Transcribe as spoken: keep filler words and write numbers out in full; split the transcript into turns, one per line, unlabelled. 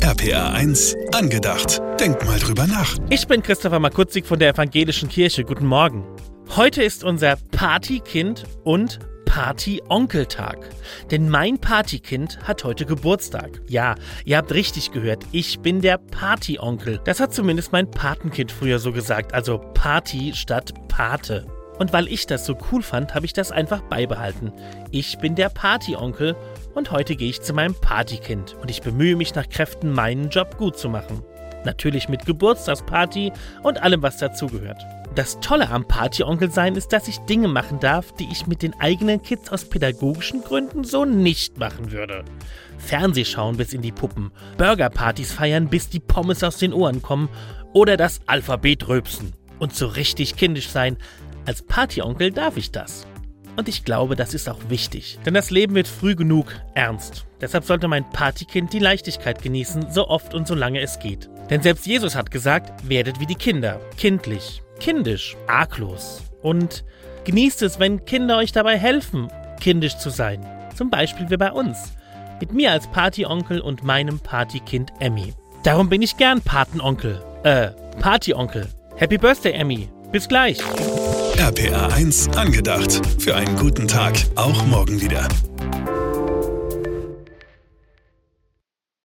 R P R eins angedacht. Denk mal drüber nach.
Ich bin Christopher Makutzik von der Evangelischen Kirche. Guten Morgen. Heute ist unser Partykind und Party-Onkeltag. Denn mein Partykind hat heute Geburtstag. Ja, ihr habt richtig gehört. Ich bin der Party-Onkel. Das hat zumindest mein Patenkind früher so gesagt. Also Party statt Pate. Und weil ich das so cool fand, habe ich das einfach beibehalten. Ich bin der Party-Onkel und heute gehe ich zu meinem Partykind. Und ich bemühe mich nach Kräften, meinen Job gut zu machen. Natürlich mit Geburtstagsparty und allem, was dazugehört. Das Tolle am Party-Onkel sein ist, dass ich Dinge machen darf, die ich mit den eigenen Kids aus pädagogischen Gründen so nicht machen würde. Fernseh schauen bis in die Puppen, Burgerpartys feiern, bis die Pommes aus den Ohren kommen oder das Alphabet rülpsen. Und so richtig kindisch sein. Als Party-Onkel darf ich das. Und ich glaube, das ist auch wichtig. Denn das Leben wird früh genug ernst. Deshalb sollte mein Partykind die Leichtigkeit genießen, so oft und so lange es geht. Denn selbst Jesus hat gesagt, werdet wie die Kinder. Kindlich, kindisch, arglos. Und genießt es, wenn Kinder euch dabei helfen, kindisch zu sein. Zum Beispiel wie bei uns. Mit mir als Party-Onkel und meinem Partykind Emmy. Darum bin ich gern Patenonkel. Äh, Party-Onkel. Happy Birthday, Emmy. Bis gleich.
R P R eins angedacht. Für einen guten Tag, auch morgen wieder.